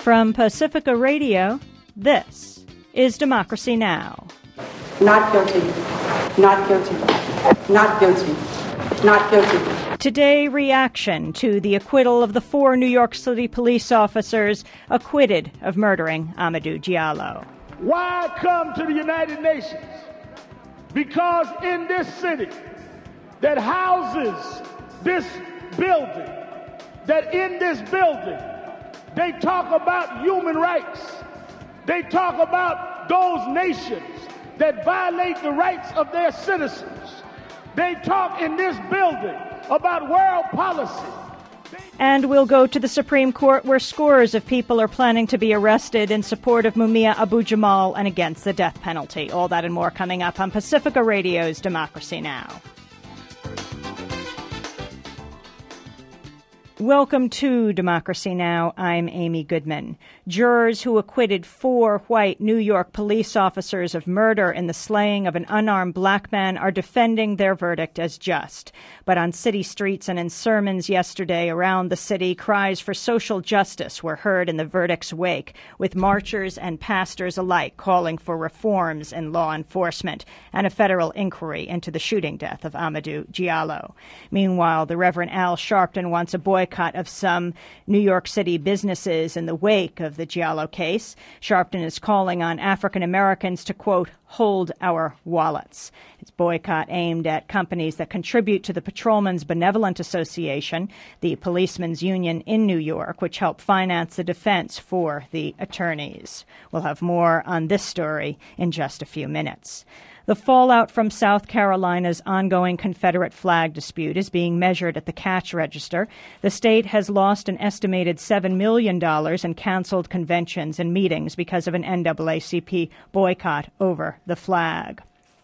From Pacifica Radio, this is Democracy Now! Not guilty. Not guilty. Not guilty. Not guilty. Today, reaction to the acquittal of the 4 New York City police officers acquitted of murdering Amadou Diallo. Why come to the United Nations? Because in this city that houses this building, that in this building, they talk about human rights. They talk about those nations that violate the rights of their citizens. They talk in this building about world policy. And we'll go to the Supreme Court, where scores of people are planning to be arrested in support of Mumia Abu-Jamal and against the death penalty. All that and more coming up on Pacifica Radio's Democracy Now! Welcome to Democracy Now! I'm Amy Goodman. Jurors who acquitted 4 white New York police officers of murder in the slaying of an unarmed black man are defending their verdict as just. But on city streets and in sermons yesterday around the city, cries for social justice were heard in the verdict's wake, with marchers and pastors alike calling for reforms in law enforcement and a federal inquiry into the shooting death of Amadou Diallo. Meanwhile, the Reverend Al Sharpton wants a boycott of some New York City businesses in the wake of the Diallo case. Sharpton is calling on African Americans to, quote, hold our wallets. It's boycott aimed at companies that contribute to the Patrolmen's Benevolent Association, the policemen's union in New York, which helped finance the defense for the attorneys. We'll have more on this story in just a few minutes. The fallout from South Carolina's ongoing Confederate flag dispute is being measured at the cash register. The state has lost an estimated $7 million in canceled conventions and meetings because of an NAACP boycott over the flag.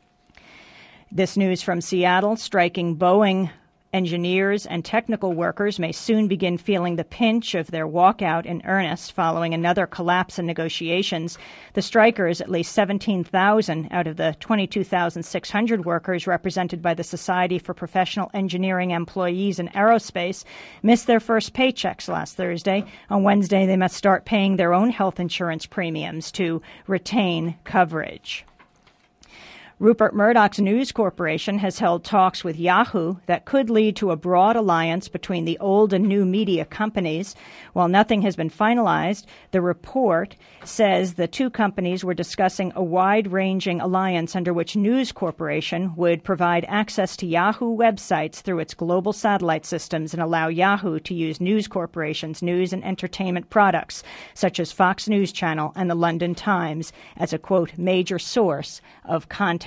This news from Seattle: striking Boeing engineers and technical workers may soon begin feeling the pinch of their walkout in earnest following another collapse in negotiations. The strikers, at least 17,000 out of the 22,600 workers represented by the Society for Professional Engineering Employees in Aerospace, missed their first paychecks last Thursday. On Wednesday, they must start paying their own health insurance premiums to retain coverage. Rupert Murdoch's News Corporation has held talks with Yahoo that could lead to a broad alliance between the old and new media companies. While nothing has been finalized, the report says the two companies were discussing a wide-ranging alliance under which News Corporation would provide access to Yahoo websites through its global satellite systems and allow Yahoo to use News Corporation's news and entertainment products, such as Fox News Channel and the London Times, as a, quote, major source of content.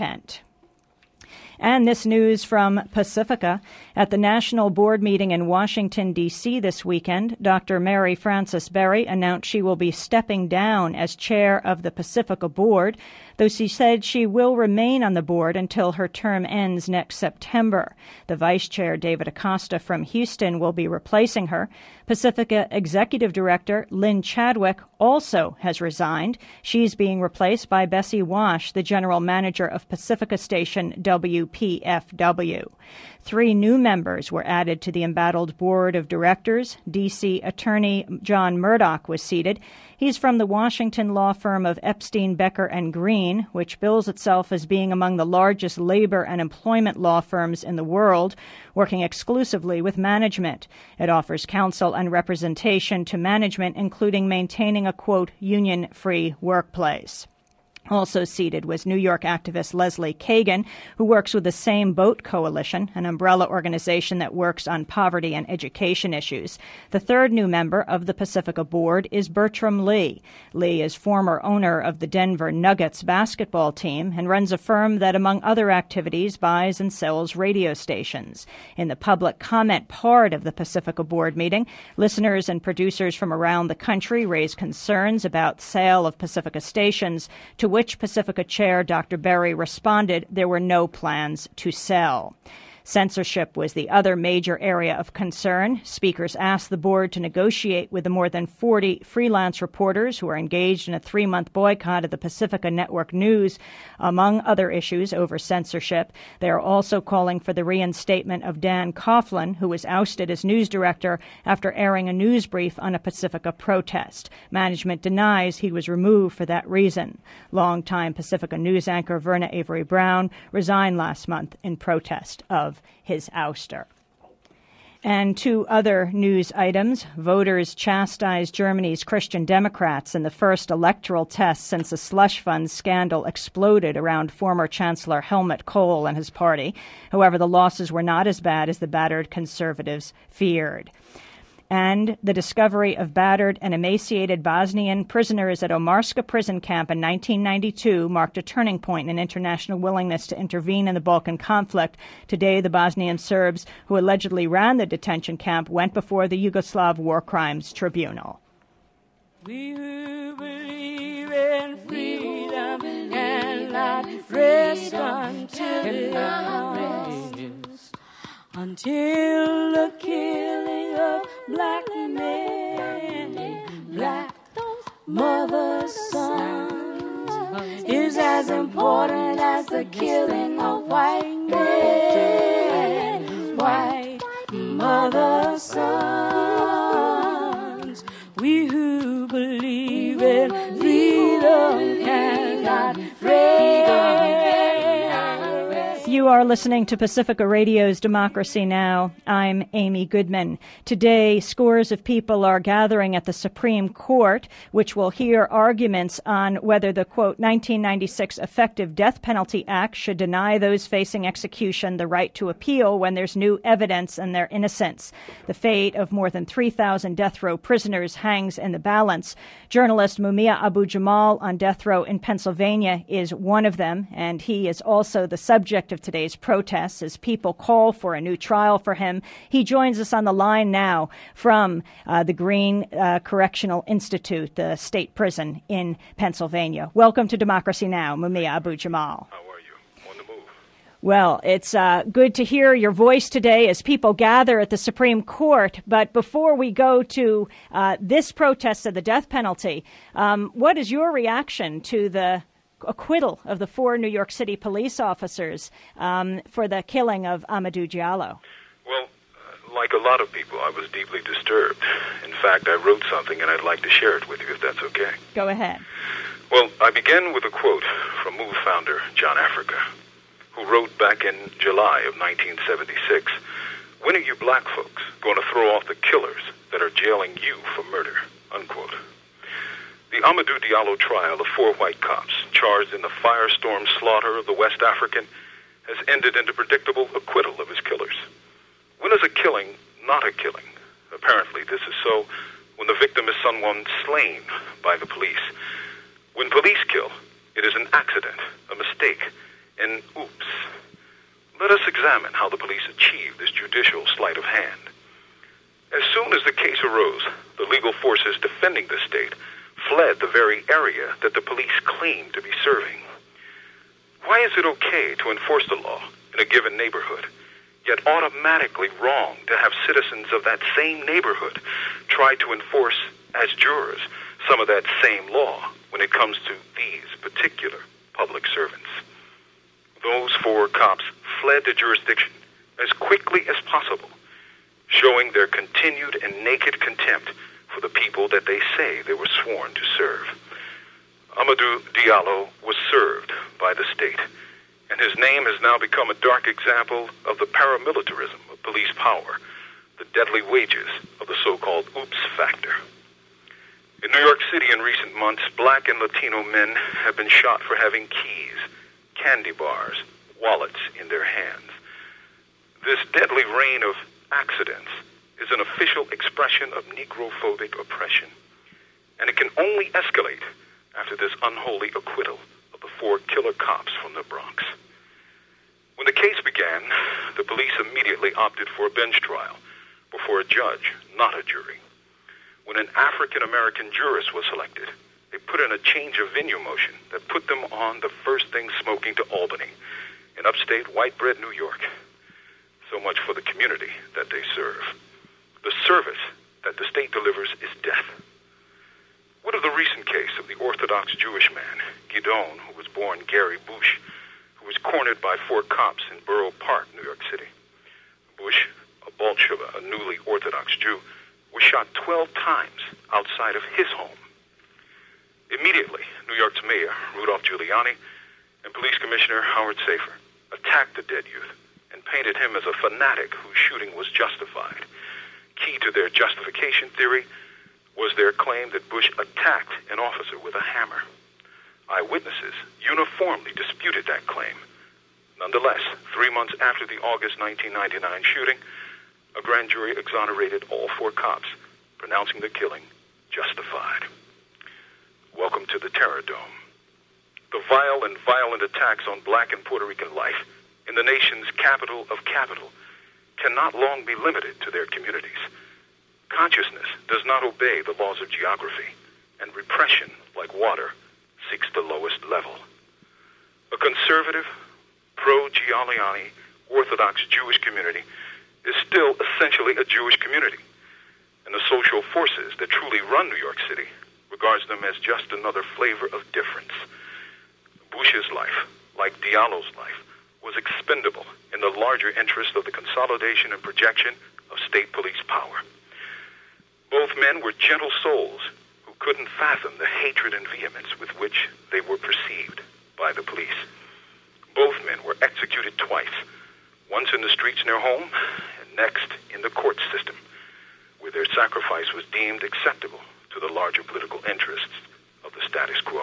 And this news from Pacifica. At the National Board meeting in Washington, D.C. this weekend, Dr. Mary Frances Berry announced she will be stepping down as chair of the Pacifica Board, though she said she will remain on the board until her term ends next September. The vice chair, David Acosta from Houston, will be replacing her. Pacifica Executive Director Lynn Chadwick also has resigned. She's being replaced by Bessie Wash, the general manager of Pacifica Station WPFW. 3 new members were added to the embattled board of directors. D.C. Attorney John Murdoch was seated. He's from the Washington law firm of Epstein, Becker & Green, which bills itself as being among the largest labor and employment law firms in the world, working exclusively with management. It offers counsel and representation to management, including maintaining a, quote, union-free workplace. Also seated was New York activist Leslie Kagan, who works with the Same Boat Coalition, an umbrella organization that works on poverty and education issues. The third new member of the Pacifica Board is Bertram Lee. Lee is former owner of the Denver Nuggets basketball team and runs a firm that, among other activities, buys and sells radio stations. In the public comment part of the Pacifica Board meeting, listeners and producers from around the country raised concerns about sale of Pacifica stations, to which Pacifica Chair Dr. Berry responded there were no plans to sell. Censorship was the other major area of concern. Speakers asked the board to negotiate with the more than 40 freelance reporters who are engaged in a 3-month boycott of the Pacifica Network News, among other issues over censorship. They are also calling for the reinstatement of Dan Coughlin, who was ousted as news director after airing a news brief on a Pacifica protest. Management denies he was removed for that reason. Longtime Pacifica news anchor Verna Avery Brown resigned last month in protest of his ouster. And two other news items. Voters chastised Germany's Christian Democrats in the first electoral test since the slush fund scandal exploded around former Chancellor Helmut Kohl and his party. However, the losses were not as bad as the battered conservatives feared. And the discovery of battered and emaciated Bosnian prisoners at Omarska prison camp in 1992 marked a turning point in international willingness to intervene in the Balkan conflict. Today, the Bosnian Serbs who allegedly ran the detention camp went before the Yugoslav War Crimes Tribunal. We who believe in freedom cannot rest until the killing of black men, black mother's sons, is as important as the killing of white men, white mother's sons. We who believe in freedom cannot rest. You are listening to Pacifica Radio's Democracy Now! I'm Amy Goodman. Today, scores of people are gathering at the Supreme Court, which will hear arguments on whether the, quote, 1996 Effective Death Penalty Act should deny those facing execution the right to appeal when there's new evidence in their innocence. The fate of more than 3,000 death row prisoners hangs in the balance. Journalist Mumia Abu-Jamal on death row in Pennsylvania is one of them, and he is also the subject of today's protests as people call for a new trial for him. He joins us on the line now from the Green Correctional Institute, the state prison in Pennsylvania. Welcome to Democracy Now!, Mumia Abu-Jamal. How are you? On the move. Well, it's good to hear your voice today as people gather at the Supreme Court. But before we go to this protest of the death penalty, what is your reaction to the acquittal of the 4 New York City police officers for the killing of Amadou Diallo? Well, like a lot of people, I was deeply disturbed. In fact, I wrote something, and I'd like to share it with you, if that's okay. Go ahead. Well, I begin with a quote from MOVE founder John Africa, who wrote back in July of 1976, "When are you black folks going to throw off the killers that are jailing you for murder?" Unquote. The Amadou Diallo trial of 4 white cops charged in the firestorm slaughter of the West African has ended in a predictable acquittal of his killers. When is a killing not a killing? Apparently this is so when the victim is someone slain by the police. When police kill, it is an accident, a mistake, an oops. Let us examine how the police achieved this judicial sleight of hand. As soon as the case arose, the legal forces defending the state fled the very area that the police claimed to be serving. Why is it okay to enforce the law in a given neighborhood, yet automatically wrong to have citizens of that same neighborhood try to enforce as jurors some of that same law when it comes to these particular public servants? Those 4 cops fled the jurisdiction as quickly as possible, showing their continued and naked contempt for the people that they say they were sworn to serve. Amadou Diallo was served by the state, and his name has now become a dark example of the paramilitarism of police power, the deadly wages of the so-called oops factor. In New York City in recent months, black and Latino men have been shot for having keys, candy bars, wallets in their hands. This deadly rain of accidents is an official expression of Negrophobic oppression, and it can only escalate after this unholy acquittal of the 4 killer cops from the Bronx. When the case began, the police immediately opted for a bench trial before a judge, not a jury. When an African-American jurist was selected, they put in a change of venue motion that put them on the First Thing Smoking to Albany, in upstate white bread New York. so much for the community that they serve. The service that the state delivers is death. What of the recent case of the Orthodox Jewish man, Gidon, who was born Gary Bush, who was cornered by 4 cops in Borough Park, New York City? Bush, a Bolshevik, a newly Orthodox Jew, was shot 12 times outside of his home. Immediately, New York's mayor, Rudolph Giuliani, and police commissioner Howard Safir attacked the dead youth and painted him as a fanatic whose shooting was justified. Key to their justification theory was their claim that Bush attacked an officer with a hammer. Eyewitnesses uniformly disputed that claim. Nonetheless, 3 months after the August 1999 shooting, a grand jury exonerated all 4 cops, pronouncing the killing justified. Welcome to the Terror Dome. The vile and violent attacks on black and Puerto Rican life in the nation's capital of capital cannot long be limited to their communities. Consciousness does not obey the laws of geography, and repression, like water, seeks the lowest level. A conservative, pro-Giuliani, Orthodox Jewish community is still essentially a Jewish community, and the social forces that truly run New York City regards them as just another flavor of difference. Bush's life, like Diallo's life, was expendable in the larger interest of the consolidation and projection of state police power. Both men were gentle souls who couldn't fathom the hatred and vehemence with which they were perceived by the police. Both men were executed twice, once in the streets near home, and next in the court system, where their sacrifice was deemed acceptable to the larger political interests of the status quo.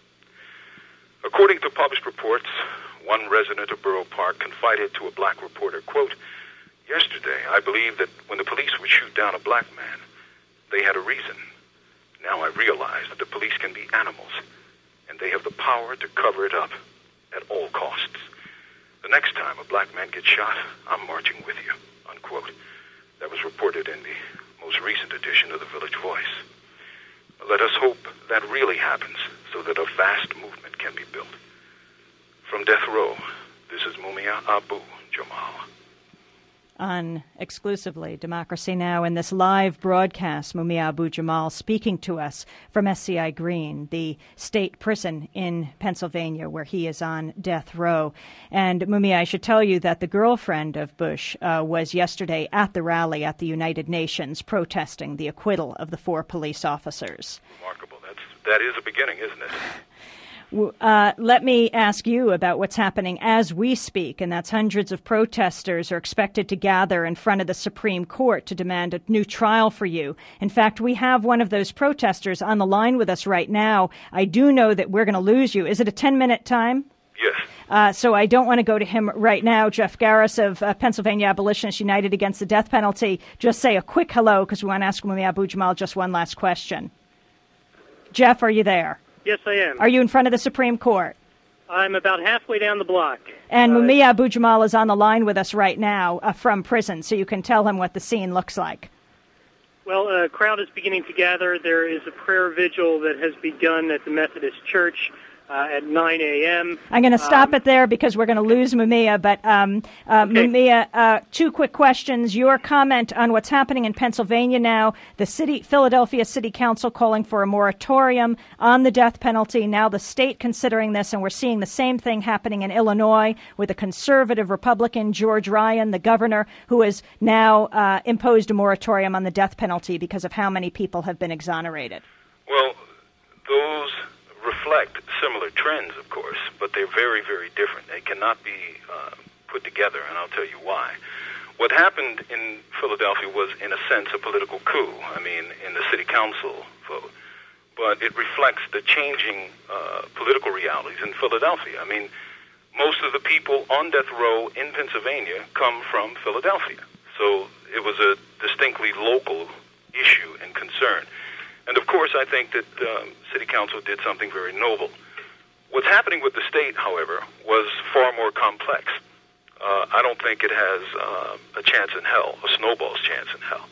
According to published reports, one resident of Borough Park confided to a black reporter, quote, "Yesterday, I believed that when the police would shoot down a black man, they had a reason. Now I realize that the police can be animals, and they have the power to cover it up at all costs. The next time a black man gets shot, I'm marching with you," unquote. That was reported in the most recent edition of the Village Voice. Let us hope that really happens so that a vast movement can be built. From Death Row, this is Mumia Abu-Jamal. On exclusively Democracy Now! In this live broadcast, Mumia Abu-Jamal speaking to us from SCI Green, the state prison in Pennsylvania, where he is on death row. And Mumia, I should tell you that the girlfriend of Bush was yesterday at the rally at the United Nations protesting the acquittal of the 4 police officers. Remarkable. That is a beginning, isn't it? Let me ask you about what's happening as we speak, and that's hundreds of protesters are expected to gather in front of the Supreme Court to demand a new trial for you. In fact, we have one of those protesters on the line with us right now. I do know that we're going to lose you. Is it a 10-minute time? Yes. So I don't want to go to him right now. Jeff Garris of Pennsylvania Abolitionists United Against the Death Penalty. Just say a quick hello because we want to ask Mumia Abu-Jamal just one last question. Jeff, are you there? Yes, I am. Are you in front of the Supreme Court? I'm about halfway down the block. And Mumia Abu-Jamal is on the line with us right now from prison, so you can tell him what the scene looks like. Well, a crowd is beginning to gather. There is a prayer vigil that has begun at the Methodist Church at 9 a.m. I'm going to stop it there because we're going to lose Mumia. But okay. Mumia, 2 quick questions. Your comment on what's happening in Pennsylvania now, the Philadelphia City Council calling for a moratorium on the death penalty. Now the state considering this, and we're seeing the same thing happening in Illinois with a conservative Republican, George Ryan, the governor, who has now imposed a moratorium on the death penalty because of how many people have been exonerated. Well, those reflect similar trends, of course, but they're very, very different. They cannot be put together, and I'll tell you why. What happened in Philadelphia was, in a sense, a political coup, in the city council vote. But it reflects the changing political realities in Philadelphia. Most of the people on death row in Pennsylvania come from Philadelphia. So it was a distinctly local issue and concern. And, of course, I think that City Council did something very noble. What's happening with the state, however, was far more complex. I don't think it has a chance in hell, a snowball's chance in hell.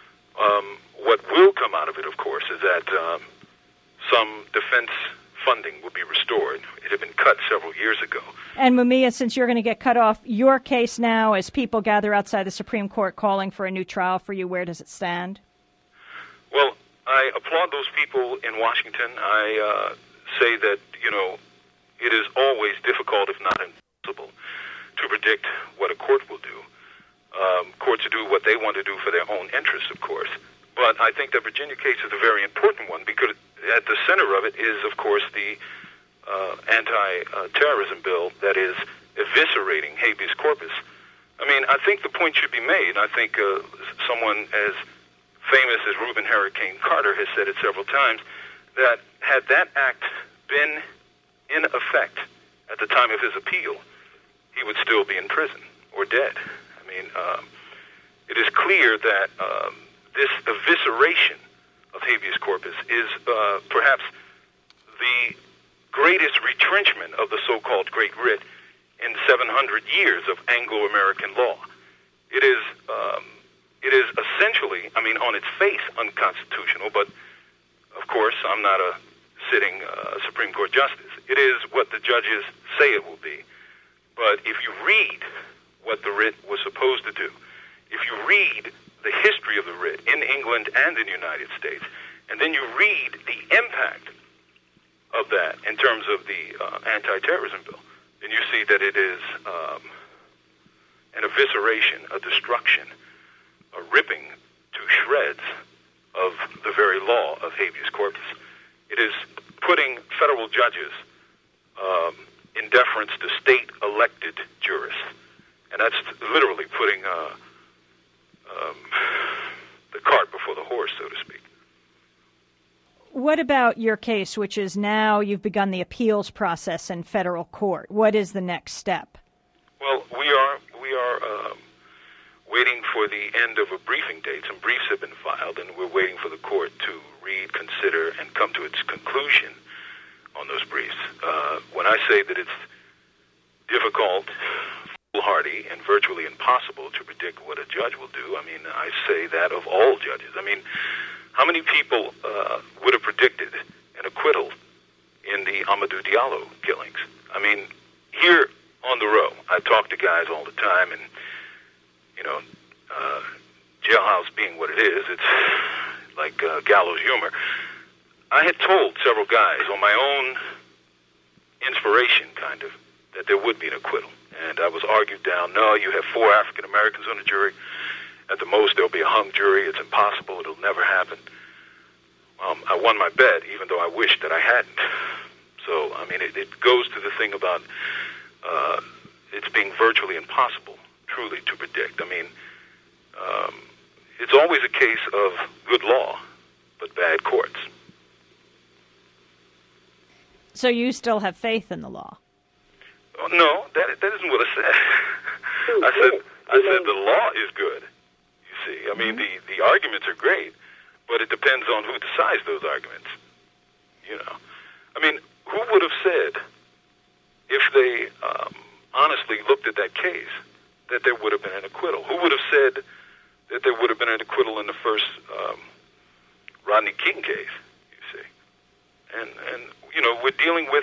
What will come out of it, of course, is that some defense funding will be restored. It had been cut several years ago. And Mumia, since you're going to get cut off, your case now, as people gather outside the Supreme Court calling for a new trial for you, where does it stand? Well, I applaud those people in Washington. I say that, it is always difficult, if not impossible, to predict what a court will do. Courts do what they want to do for their own interests, of course. But I think the Virginia case is a very important one because at the center of it is, of course, the anti-terrorism bill that is eviscerating habeas corpus. I mean, I think the point should be made. I think someone as famous as Reuben Hurricane Carter has said it several times, that had that act been in effect at the time of his appeal, he would still be in prison or dead. I mean, it is clear that this evisceration of habeas corpus is perhaps the greatest retrenchment of the so-called Great Writ in 700 years of Anglo-American law. It is essentially, I mean, on its face, unconstitutional, but of course, I'm not a sitting Supreme Court justice. It is what the judges say it will be. But if you read what the writ was supposed to do, if you read the history of the writ in England and in the United States, and then you read the impact of that in terms of the anti-terrorism bill, then you see that it is an evisceration, a destruction, a ripping to shreds of the very law of habeas corpus. It is putting federal judges in deference to state-elected jurists. And that's literally putting the cart before the horse, so to speak. What about your case, which is now you've begun the appeals process in federal court? What is the next step? Well, we are waiting for the end of a briefing date. Some briefs have been filed, and we're waiting for the court to read, consider, and come to its conclusion on those briefs. When I say that it's difficult, foolhardy, and virtually impossible to predict what a judge will do, I mean, I say that of all judges. I mean, how many people would have predicted an acquittal in the Amadou Diallo killings? I mean, here on the row, I talk to guys all the time, and, jailhouse being what it is, it's like gallows humor. I had told several guys on my own inspiration, kind of, that there would be an acquittal. And I was argued down, no, you have 4 African Americans on the jury. At the most, there'll be a hung jury. It's impossible. It'll never happen. I won my bet, even though I wished that I hadn't. So, I mean, it goes to the thing about it's being virtually impossible, truly, to predict. I mean, it's always a case of good law, but bad courts. So you still have faith in the law? Oh, no, that isn't what I said. I said the law is good. You see, I mean, the arguments are great, but it depends on who decides those arguments. I mean, who would have said, if they honestly looked at that case, that there would have been an acquittal? Who would have said that there would have been an acquittal in the first Rodney King case? You see, and we're dealing with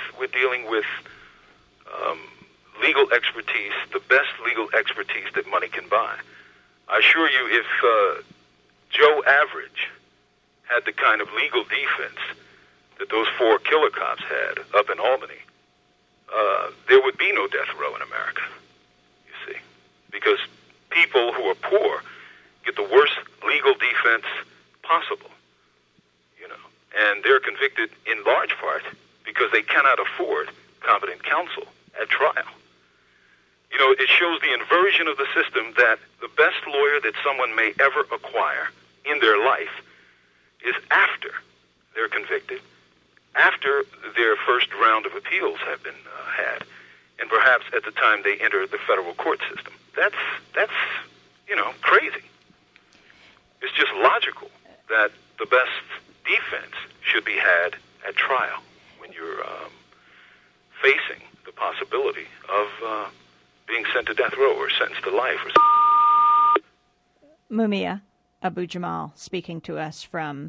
legal expertise, the best legal expertise that money can buy. I assure you, if Joe Average had the kind of legal defense that those 4 killer cops had up in Albany, there would be no death row in America, you see, because people who are poor get the worst legal defense possible, and they're convicted in large part because they cannot afford competent counsel at trial. It shows the inversion of the system that the best lawyer that someone may ever acquire in their life is after they're convicted, after their first round of appeals have been had, and perhaps at the time they enter the federal court system. That's crazy. It's just logical that the best defense should be had at trial when you're facing the possibility of being sent to death row or sentenced to life. Mumia Abu-Jamal speaking to us from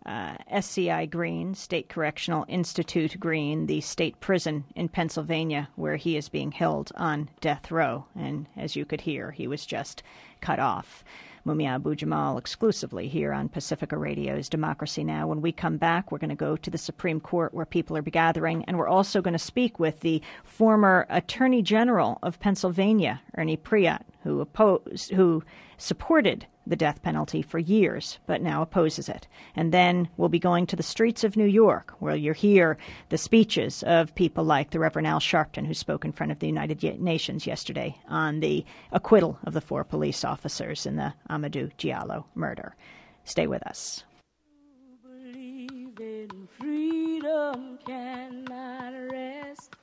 SCI Green, State Correctional Institute Green, the state prison in Pennsylvania, where he is being held on death row. And as you could hear, he was just cut off. Mumia Abu-Jamal exclusively here on Pacifica Radio's Democracy Now! When we come back, we're going to go to the Supreme Court where people are gathering, and we're also going to speak with the former Attorney General of Pennsylvania, Ernie Priat, who supported the death penalty for years, but now opposes it. And then we'll be going to the streets of New York, where you'll hear the speeches of people like the Reverend Al Sharpton, who spoke in front of the United Nations yesterday on the acquittal of the 4 police officers in the Amadou Diallo murder. Stay with us. Believe in freedom cannot rest.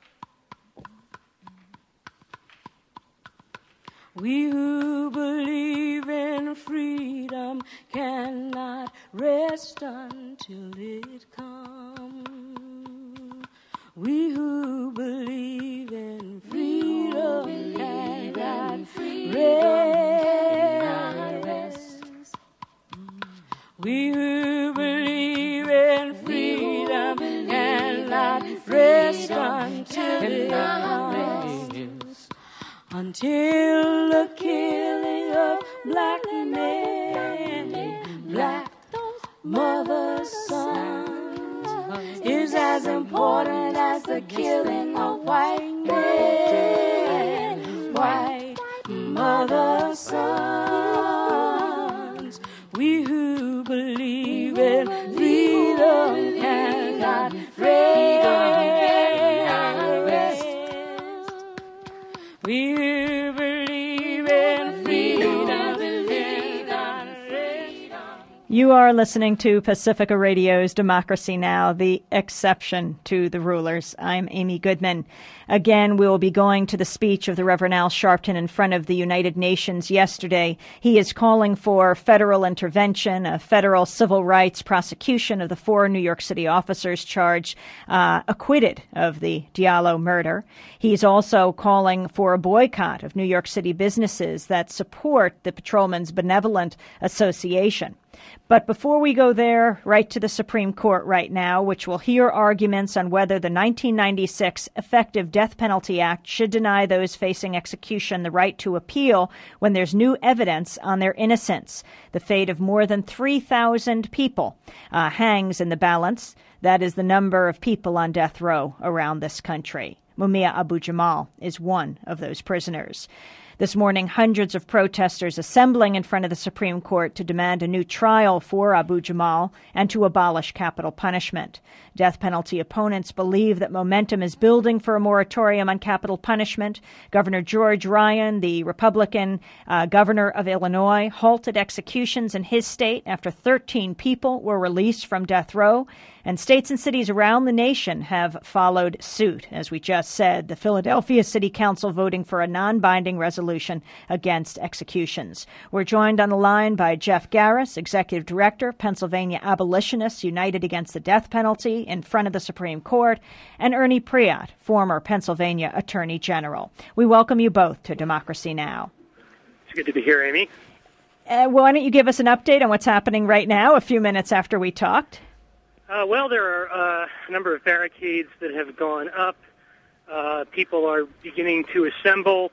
We who believe in freedom cannot rest until it comes. We who believe in freedom cannot rest. We who believe in freedom cannot rest until it comes. Until the killing of black men, black mothers' sons, is as important as the killing of white men, white mothers' sons. We who believe in freedom cannot rest. We who believe in freedom cannot rest. You are listening to Pacifica Radio's Democracy Now!, the exception to the rulers. I'm Amy Goodman. Again, we will be going to the speech of the Reverend Al Sharpton in front of the United Nations yesterday. He is calling for federal intervention, a federal civil rights prosecution of the 4 New York City officers charged, acquitted of the Diallo murder. He's also calling for a boycott of New York City businesses that support the Patrolmen's Benevolent Association. But before we go there, right to the Supreme Court right now, which will hear arguments on whether the 1996 Effective Death Penalty Act should deny those facing execution the right to appeal when there's new evidence on their innocence. The fate of more than 3,000 people hangs in the balance. That is the number of people on death row around this country. Mumia Abu-Jamal is one of those prisoners. This morning, hundreds of protesters assembling in front of the Supreme Court to demand a new trial for Abu-Jamal and to abolish capital punishment. Death penalty opponents believe that momentum is building for a moratorium on capital punishment. Governor George Ryan, the Republican governor of Illinois, halted executions in his state after 13 people were released from death row. And states and cities around the nation have followed suit. As we just said, the Philadelphia City Council voting for a non-binding resolution against executions. We're joined on the line by Jeff Garris, Executive Director, Pennsylvania Abolitionists United Against the Death Penalty, in front of the Supreme Court, and Ernie Priat, former Pennsylvania Attorney General. We welcome you both to Democracy Now! It's good to be here, Amy. Why don't you give us an update on what's happening right now, a few minutes after we talked? Well, there are a number of barricades that have gone up. People are beginning to assemble.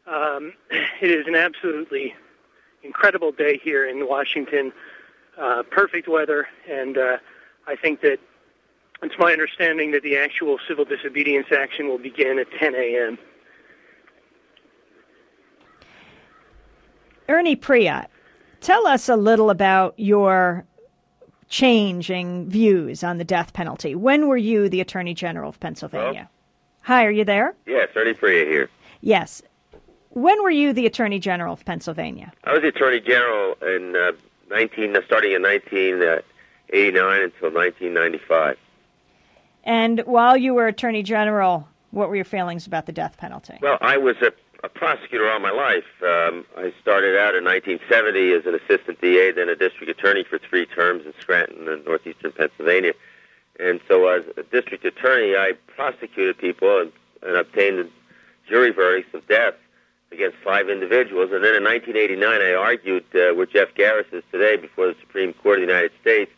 It is an absolutely incredible day here in Washington. Perfect weather, and I think that it's my understanding that the actual civil disobedience action will begin at 10 a.m. Ernie Priat, tell us a little about your changing views on the death penalty. When were you the Attorney General of Pennsylvania? Hello? Hi, are you there? Yes, Ernie Priat here. Yes. When were you the Attorney General of Pennsylvania? I was the Attorney General in starting in 1989 until 1995. And while you were Attorney General, what were your feelings about the death penalty? Well, I was a prosecutor all my life. I started out in 1970 as an assistant DA, then a district attorney for 3 terms in Scranton and northeastern Pennsylvania. And so as a district attorney, I prosecuted people and obtained jury verdicts of death against 5 individuals. And then in 1989, I argued where Jeff Garris is today before the Supreme Court of the United States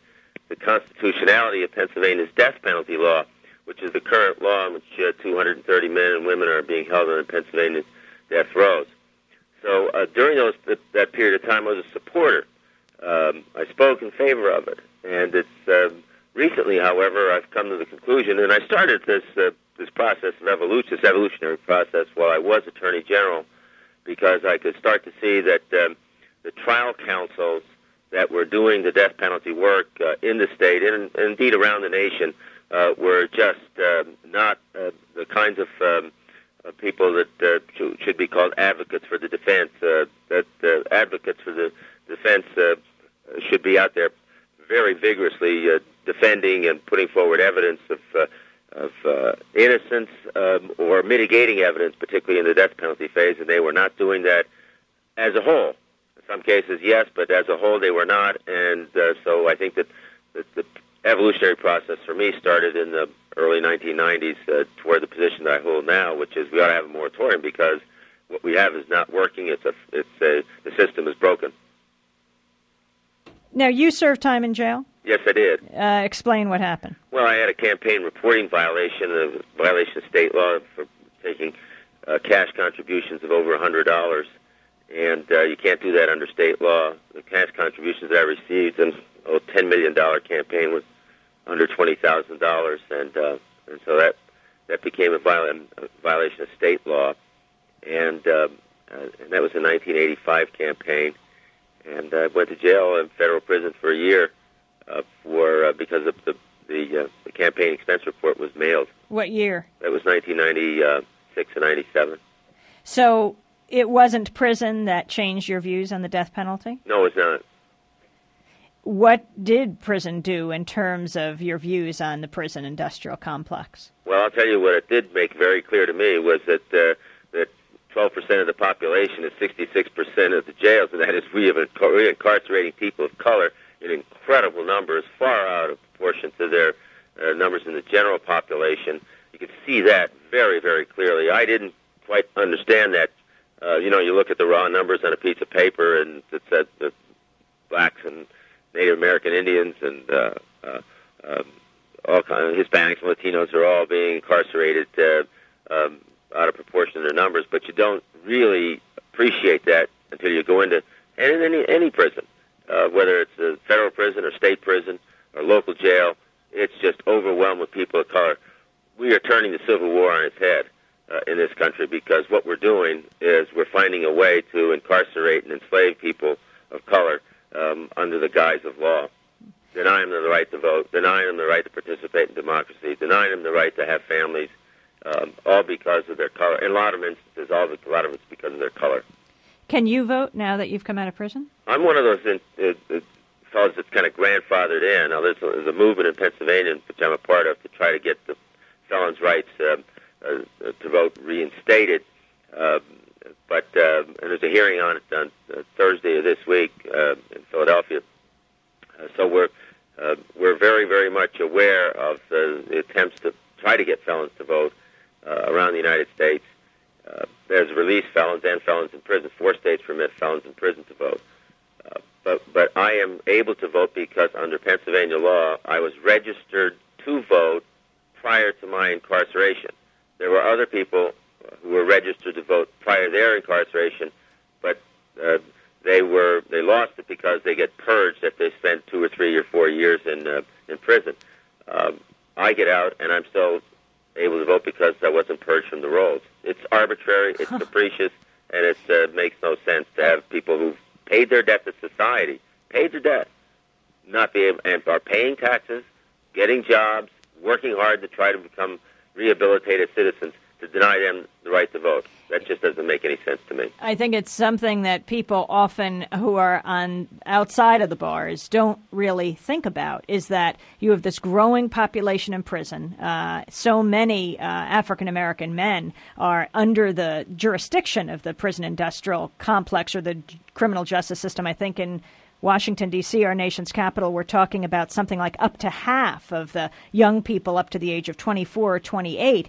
the constitutionality of Pennsylvania's death penalty law, which is the current law in which 230 men and women are being held on Pennsylvania's death rows. So during that period of time, I was a supporter. I spoke in favor of it, and it's recently, however, I've come to the conclusion, and I started this process of this evolutionary process while I was Attorney General, because I could start to see that the trial counsels that were doing the death penalty work in the state and indeed around the nation were just not the kinds of people that should be called advocates for the defense. That advocates for the defense should be out there very vigorously defending and putting forward evidence of innocence or mitigating evidence, particularly in the death penalty phase, and they were not doing that as a whole. In some cases, yes, but as a whole, they were not, and so I think that the evolutionary process for me started in the early 1990s toward the position that I hold now, which is we ought to have a moratorium because what we have is not working. The system is broken. Now, you served time in jail? Yes, I did. Explain what happened. Well, I had a campaign reporting violation of state law for taking cash contributions of over $100, and you can't do that under state law. The cash contributions that I received in a $10 million campaign was under $20,000, and so that became a violation of state law, and that was a 1985 campaign, and I went to jail in federal prison for a year because the campaign expense report was mailed. What year? That was 1996 and 97. So it wasn't prison that changed your views on the death penalty? No, it's not. What did prison do in terms of your views on the prison industrial complex? Well, I'll tell you what it did make very clear to me was that 12% of the population is 66% of the jails, and that is re-incarcerating people of color in incredible numbers, far out of proportion to their numbers in the general population. You can see that very, very clearly. I didn't quite understand that. You look at the raw numbers on a piece of paper, and it said that blacks and Native American Indians and all kinds of Hispanics and Latinos are all being incarcerated out of proportion to their numbers, but you don't really appreciate that until you go into any prison, whether it's a federal prison or state prison or local jail. It's just overwhelmed with people of color. We are turning the Civil War on its head in this country because what we're doing is we're finding a way to incarcerate and enslave people of color under the guise of law, denying them the right to vote, denying them the right to participate in democracy, denying them the right to have families, all because of their color. In a lot of instances, a lot of it's because of their color. Can you vote now that you've come out of prison? I'm one of those fellows that's kind of grandfathered in. Now, there's a movement in Pennsylvania, which I'm a part of, to try to get the felons' rights to vote reinstated. But there's a hearing on it on Thursday of this week in Philadelphia. So we're very, very much aware of the attempts to try to get felons to vote around the United States. There's released felons and felons in prison. 4 states permit felons in prison to vote. But I am able to vote because under Pennsylvania law, I was registered to vote prior to my incarceration. There were other people who were registered to vote prior to their incarceration, but they lost it because they get purged if they spent 2 or 3 or 4 years in prison. I get out and I'm still able to vote because I wasn't purged from the rolls. It's arbitrary, it's capricious, and it makes no sense to have people who've paid their debt to society, paid their debt, not be able, and are paying taxes, getting jobs, working hard to try to become rehabilitated citizens, to deny them the right to vote. That just doesn't make any sense to me. I think it's something that people often who are on outside of the bars don't really think about, is that you have this growing population in prison. So many African-American men are under the jurisdiction of the prison industrial complex or the criminal justice system. I think in Washington, D.C., our nation's capital, we're talking about something like up to half of the young people up to the age of 24 or 28.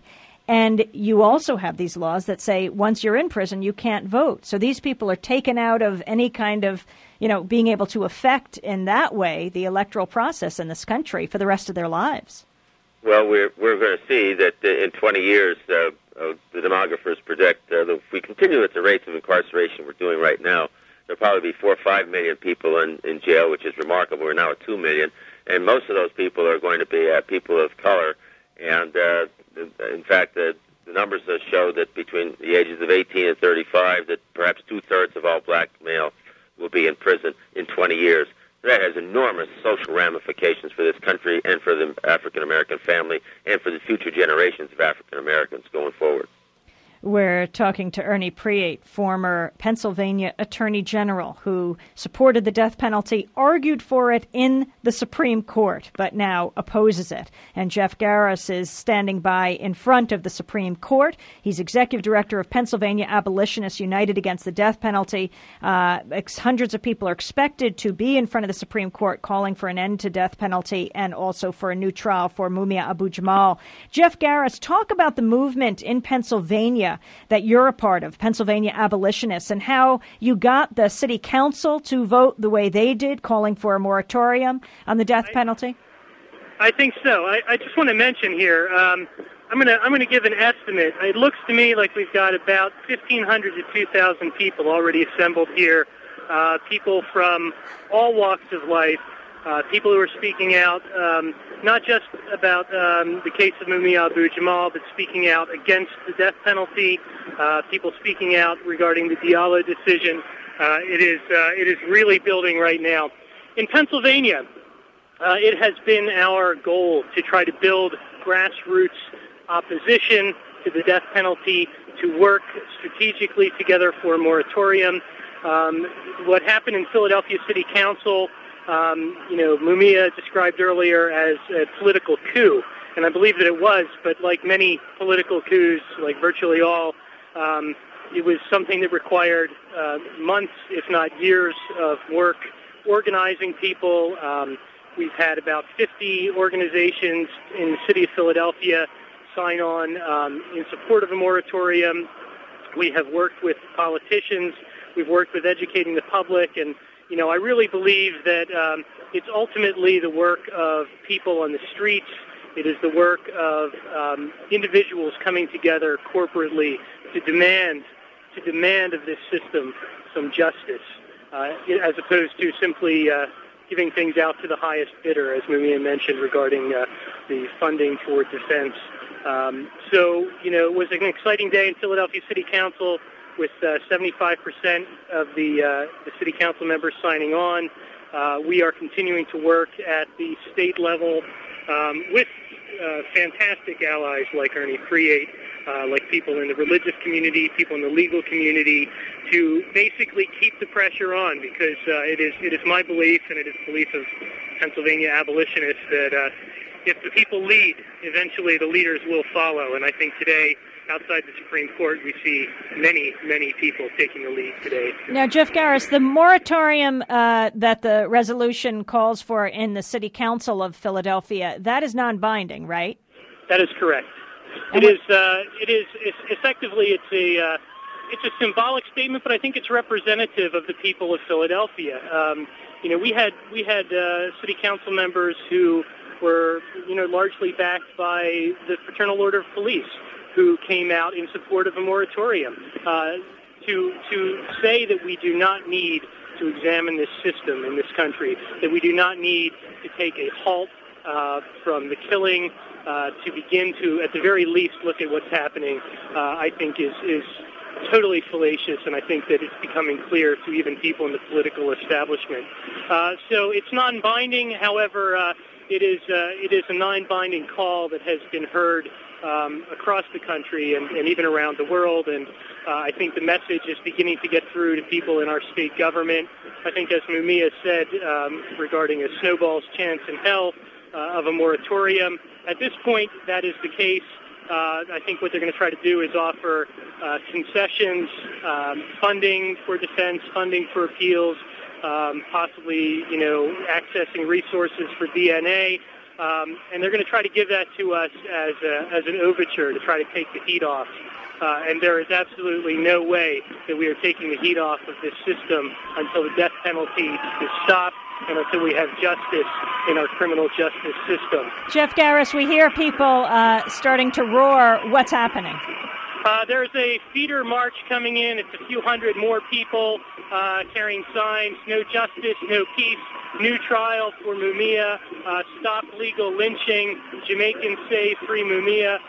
And you also have these laws that say once you're in prison, you can't vote. So these people are taken out of any kind of, being able to affect in that way the electoral process in this country for the rest of their lives. Well, we're going to see that in 20 years, the demographers project that if we continue at the rates of incarceration we're doing right now, there'll probably be 4 or 5 million people in jail, which is remarkable. We're now at 2 million, and most of those people are going to be people of color. And in fact, the numbers show that between the ages of 18 and 35, that perhaps 2/3 of all black male will be in prison in 20 years. That has enormous social ramifications for this country and for the African-American family and for the future generations of African-Americans going forward. We're talking to Ernie Priate, former Pennsylvania Attorney General, who supported the death penalty, argued for it in the Supreme Court, but now opposes it. And Jeff Garris is standing by in front of the Supreme Court. He's executive director of Pennsylvania Abolitionists United Against the Death Penalty. Hundreds of people are expected to be in front of the Supreme Court calling for an end to death penalty and also for a new trial for Mumia Abu-Jamal. Jeff Garris, talk about the movement in Pennsylvania that you're a part of, Pennsylvania Abolitionists, and how you got the city council to vote the way they did, calling for a moratorium on the death penalty. I think so. I just want to mention here, I'm going to give an estimate. It looks to me like we've got about 1,500 to 2,000 people already assembled here, people from all walks of life, people who are speaking out, not just about the case of Mumia Abu-Jamal, but speaking out against the death penalty, people speaking out regarding the Diallo decision. It is really building right now. In Pennsylvania, it has been our goal to try to build grassroots opposition to the death penalty, to work strategically together for a moratorium. What happened in Philadelphia City Council, Mumia described earlier as a political coup, and I believe that it was, but like many political coups, like virtually all, it was something that required months, if not years, of work organizing people. We've had about 50 organizations in the city of Philadelphia sign on in support of a moratorium. We have worked with politicians. We've worked with educating the public, and I really believe that it's ultimately the work of people on the streets. It is the work of individuals coming together corporately to demand of this system some justice, as opposed to simply giving things out to the highest bidder, as Mumia mentioned regarding the funding for defense. It was an exciting day in Philadelphia City Council, with 75% of the city council members signing on. We are continuing to work at the state level with fantastic allies like Ernie Priate, like people in the religious community, people in the legal community, to basically keep the pressure on, because it is my belief, and it is the belief of Pennsylvania abolitionists, that if the people lead, eventually the leaders will follow. And I think today, outside the Supreme Court, we see many, many people taking the lead today. Now, Jeff Garris, the moratorium that the resolution calls for in the City Council of Philadelphia, that is non-binding, right? That is correct. It is effectively, it's a symbolic statement, but I think it's representative of the people of Philadelphia. We had city council members who were, largely backed by the Fraternal Order of Police, who came out in support of a moratorium, to say that we do not need to examine this system in this country, that we do not need to take a halt from the killing, to begin to, at the very least, look at what's happening, I think is totally fallacious, and I think that it's becoming clear to even people in the political establishment. So it's non-binding. However, it is a non-binding call that has been heard across the country and even around the world, and I think the message is beginning to get through to people in our state government. I think, as Mumia said, regarding a snowball's chance in hell of a moratorium, at this point that is the case. I think what they're going to try to do is offer concessions, funding for defense, funding for appeals, possibly, accessing resources for DNA. and they're going to try to give that to us as an overture to try to take the heat off. And there is absolutely no way that we are taking the heat off of this system until the death penalty is stopped and until we have justice in our criminal justice system. Jeff Garris, we hear people starting to roar. What's happening? There's a feeder march coming in. It's a few hundred more people carrying signs, no justice, no peace, new trial for Mumia, stop legal lynching, Jamaicans say free Mumia.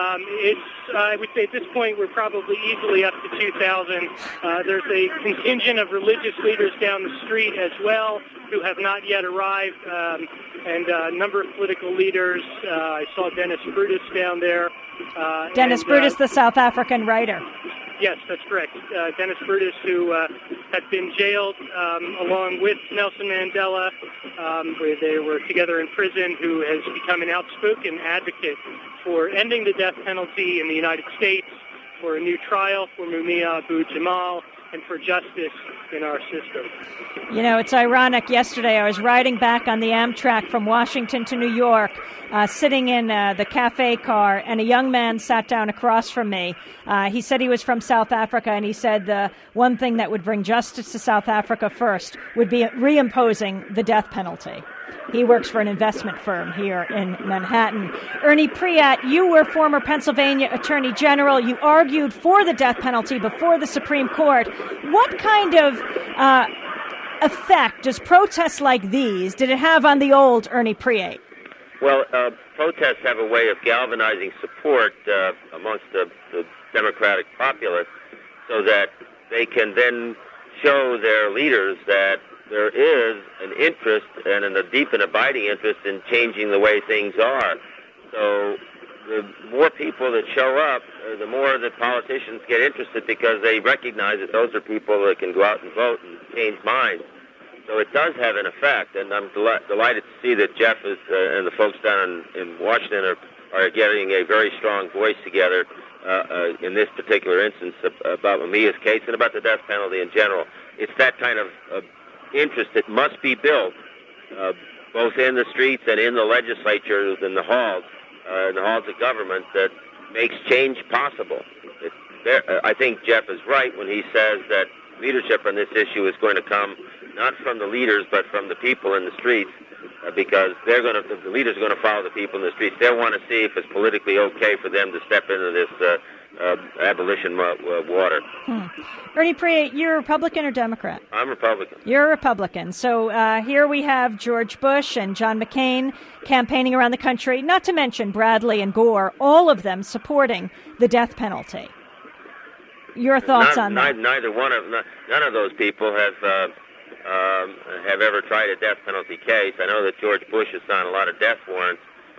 I would say at this point we're probably easily up to 2,000. There's a contingent of religious leaders down the street as well who have not yet arrived, and a number of political leaders. I saw Dennis Brutus down there. Dennis Brutus, the South African writer. Yes, that's correct. Dennis Brutus, who had been jailed along with Nelson Mandela, where they were together in prison, who has become an outspoken advocate for ending the death penalty in the United States, for a new trial for Mumia Abu-Jamal, and for justice in our system. You know, it's ironic. Yesterday I was riding back on the Amtrak from Washington to New York, sitting in the cafe car, and a young man sat down across from me. He said he was from South Africa, and he said the one thing that would bring justice to South Africa first would be reimposing the death penalty. He works for an investment firm here in Manhattan. Ernie Priat, you were former Pennsylvania Attorney General. You argued for the death penalty before the Supreme Court. What kind of effect does protests like these, did it have on the old Ernie Priat? Well, protests have a way of galvanizing support amongst the Democratic populace so that they can then show their leaders that there is an interest and a deep and abiding interest in changing the way things are. So the more people that show up, the more that politicians get interested because they recognize that those are people that can go out and vote and change minds. So it does have an effect, and I'm delighted to see that Jeff is, and the folks down in Washington are getting a very strong voice together in this particular instance about Mumia's case and about the death penalty in general. It's that kind of interest that must be built, both in the streets and in the legislatures and the halls of government, that makes change possible. I think Jeff is right when he says that leadership on this issue is going to come not from the leaders but from the people in the streets, because the leaders are going to follow the people in the streets. They'll want to see if it's politically okay for them to step into this abolition water. Ernie Priat, you're a Republican or Democrat? I'm Republican. You're a Republican. So here we have George Bush and John McCain campaigning around the country, not to mention Bradley and Gore, all of them supporting the death penalty. Your thoughts on that? None of those people have ever tried a death penalty case. I know that George Bush has signed a lot of death warrants,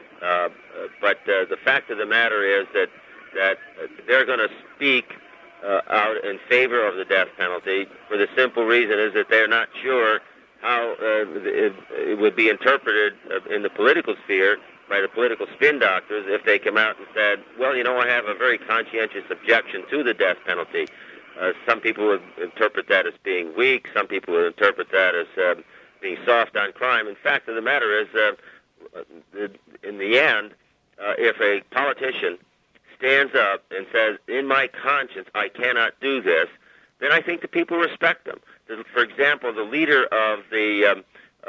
but the fact of the matter is that they're going to speak out in favor of the death penalty for the simple reason is that they're not sure how it would be interpreted in the political sphere by the political spin doctors if they come out and said, well, I have a very conscientious objection to the death penalty. Some people would interpret that as being weak. Some people would interpret that as being soft on crime. In fact of the matter is, in the end, if a politician stands up and says, in my conscience, I cannot do this, then I think the people respect them. For example, the leader of the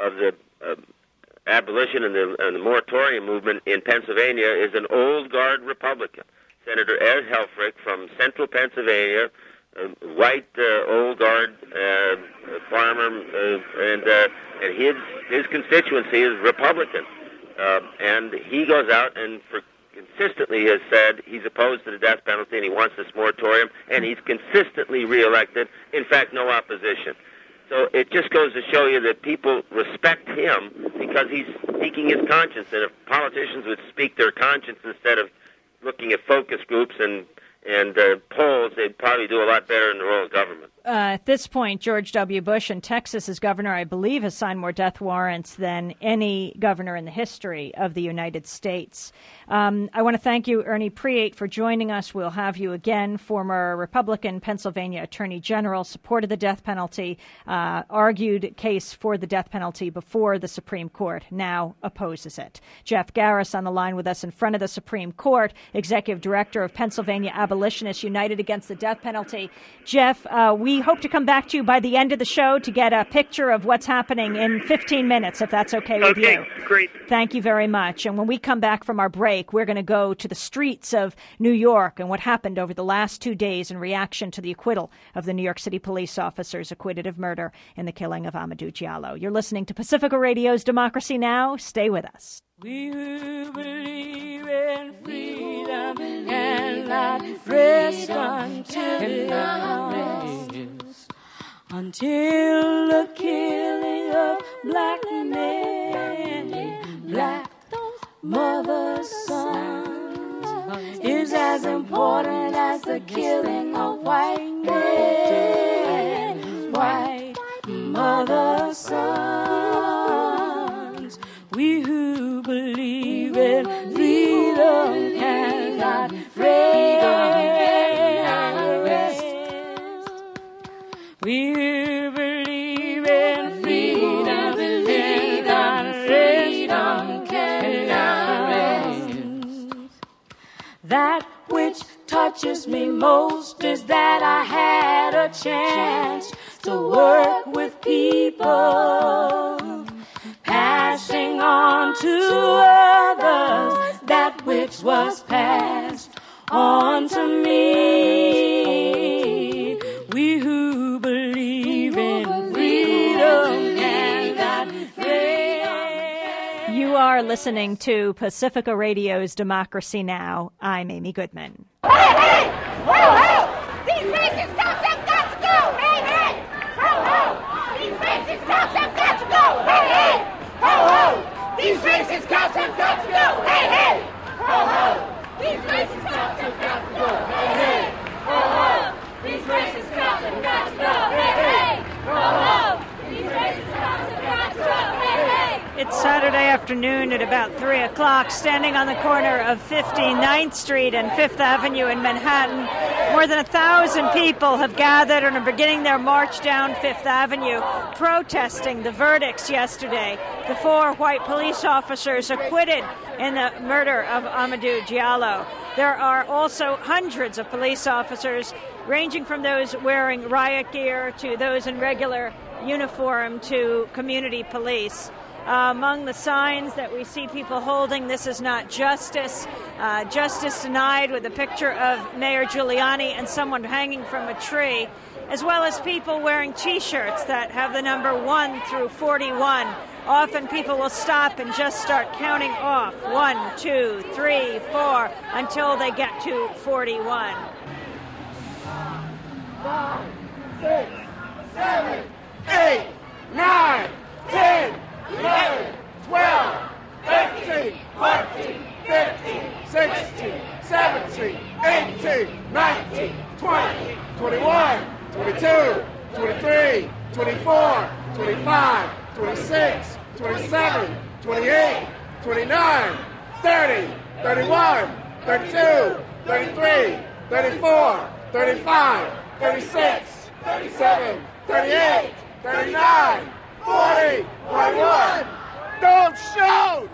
abolition and the moratorium movement in Pennsylvania is an old guard Republican, Senator Ed Helfrich from central Pennsylvania, white old guard farmer, and his constituency is Republican, and he goes out and consistently has said he's opposed to the death penalty and he wants this moratorium, and he's consistently reelected. In fact, no opposition. So it just goes to show you that people respect him because he's speaking his conscience, and if politicians would speak their conscience instead of looking at focus groups and polls, they'd probably do a lot better in their own government. At this point, George W. Bush in Texas as governor, I believe, has signed more death warrants than any governor in the history of the United States. I want to thank you, Ernie Preate, for joining us. We'll have you again. Former Republican Pennsylvania Attorney General, supported the death penalty, argued case for the death penalty before the Supreme Court, now opposes it. Jeff Garris on the line with us in front of the Supreme Court, Executive Director of Pennsylvania Abolitionists United Against the Death Penalty. Jeff, we hope to come back to you by the end of the show to get a picture of what's happening in 15 minutes, if that's okay with you. Okay, great. Thank you very much. And when we come back from our break, we're going to go to the streets of New York and what happened over the last 2 days in reaction to the acquittal of the New York City police officers acquitted of murder in the killing of Amadou Diallo. You're listening to Pacifica Radio's Democracy Now! Stay with us. We who believe in freedom cannot rest until the killing of black men, black mothers' sons, is as important as the killing of white men, white mothers' sons. We who believe in freedom cannot rest. We who believe in freedom cannot rest. That which touches me most is that I had a chance to work with people, passing on to others that which was passed on to me. We who believe in freedom cannot rest. You are listening to Pacifica Radio's Democracy Now! I'm Amy Goodman. Hey, hey! Whoa, whoa! These racist cops have got to go! Hey, hey! Ho, ho! These racist cops have got to go! Hey, hey! Ho, ho! These racist cops have got to go! Hey, hey! Ho, ho! These racist cops have got to go! Hey, hey! Ho, ho! These racist cops have got to go! Hey, hey! Ho, ho! These racist cops have got to go! Hey, hey! It's Saturday afternoon at about 3 o'clock, standing on the corner of 59th Street and 5th Avenue in Manhattan. More than 1,000 people have gathered and are beginning their march down 5th Avenue, protesting the verdicts yesterday. The 4 white police officers acquitted in the murder of Amadou Diallo. There are also hundreds of police officers, ranging from those wearing riot gear to those in regular uniform to community police. Among the signs that we see people holding, "This is not justice," "Justice denied," with a picture of Mayor Giuliani and someone hanging from a tree, as well as people wearing T-shirts that have the number 1 through 41. Often people will stop and just start counting off 1, 2, 3, 4 until they get to 41. 5, 6, 7, 8, 9, 10, 11, 12, 13, 14, 15, 16, 17, 18, 19, 20, 21, 22, 23, 24, 25, 26, 27, 28, 29, 30, 31, 32, 33, 34, 35, 36, 37, 38, 39, 40, 41. Don't shoot!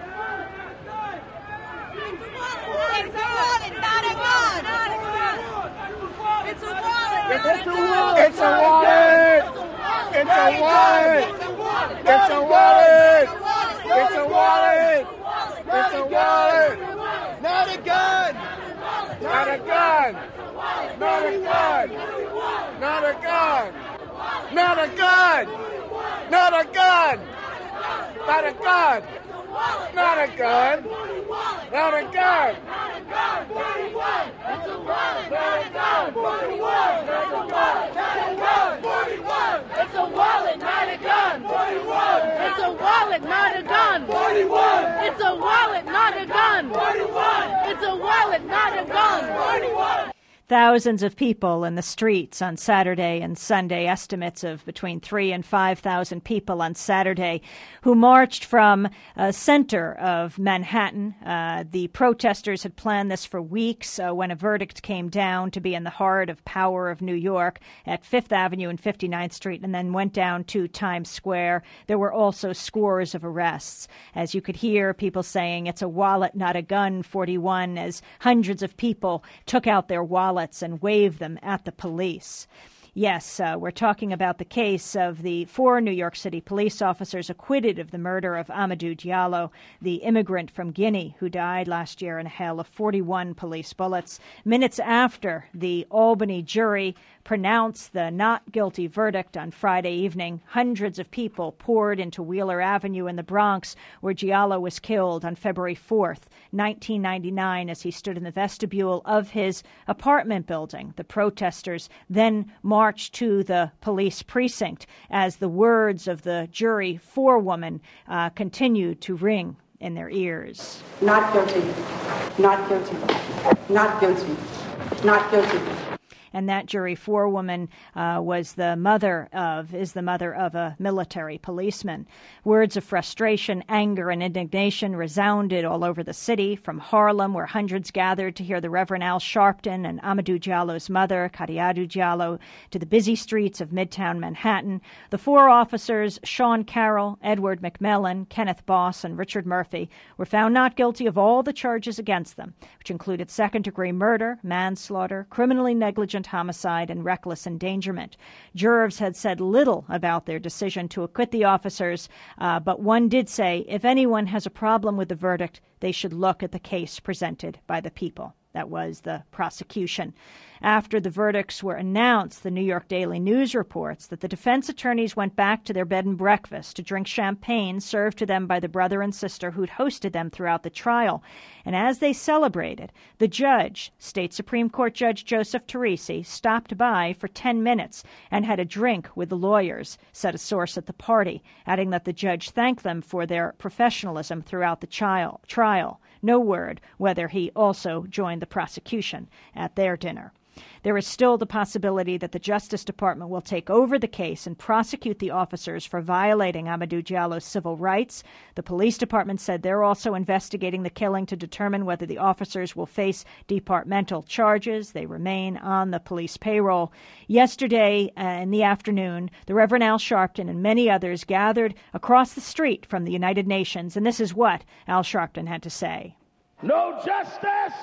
It's a wallet, not a gun! It's a wallet! It's a wallet! It's a wallet! It's a wallet! It's a wallet! It's a wallet! It's a wallet! Not a gun! Not a gun! Not a gun! Not a gun! Not a gun! Not a gun! Not a gun! Not a gun! Not a gun! It's a wallet, not a gun! 41! Not a wallet, not a gun! 41! It's a wallet, not a gun! 41! It's a wallet, not a gun! 41! It's a wallet, not a gun! 41! It's a wallet, not a gun! 41! Thousands of people in the streets on Saturday and Sunday, estimates of between 3,000 and 5,000 people on Saturday, who marched from the center of Manhattan. The protesters had planned this for weeks when a verdict came down to be in the heart of power of New York at 5th Avenue and 59th Street, and then went down to Times Square. There were also scores of arrests. As you could hear people saying, "It's a wallet, not a gun," 41, as hundreds of people took out their wallets and waved them at the police. Yes, we're talking about the case of the 4 New York City police officers acquitted of the murder of Amadou Diallo, the immigrant from Guinea who died last year in a hail of 41 police bullets. Minutes after the Albany jury pronounced the not guilty verdict on Friday evening, hundreds of people poured into Wheeler Avenue in the Bronx, where Diallo was killed on February 4th, 1999, as he stood in the vestibule of his apartment building. The protesters then marched to the police precinct as the words of the jury forewoman continued to ring in their ears. Not guilty. Not guilty. Not guilty. Not guilty. And that jury forewoman is the mother of a military policeman. Words of frustration, anger, and indignation resounded all over the city, from Harlem, where hundreds gathered to hear the Reverend Al Sharpton and Amadou Diallo's mother, Kadiadou Diallo, to the busy streets of Midtown Manhattan. The 4 officers, Sean Carroll, Edward McMillan, Kenneth Boss, and Richard Murphy, were found not guilty of all the charges against them, which included second-degree murder, manslaughter, criminally negligent homicide, and reckless endangerment. Jurors had said little about their decision to acquit the officers, but one did say if anyone has a problem with the verdict, they should look at the case presented by the people. That was the prosecution. After the verdicts were announced, the New York Daily News reports that the defense attorneys went back to their bed and breakfast to drink champagne served to them by the brother and sister who'd hosted them throughout the trial. And as they celebrated, the judge, State Supreme Court Judge Joseph Teresi, stopped by for 10 minutes and had a drink with the lawyers, said a source at the party, adding that the judge thanked them for their professionalism throughout the trial. No word whether he also joined the prosecution at their dinner. There is still the possibility that the Justice Department will take over the case and prosecute the officers for violating Amadou Diallo's civil rights. The police department said they're also investigating the killing to determine whether the officers will face departmental charges. They remain on the police payroll. Yesterday in the afternoon, the Reverend Al Sharpton and many others gathered across the street from the United Nations, and this is what Al Sharpton had to say. No justice!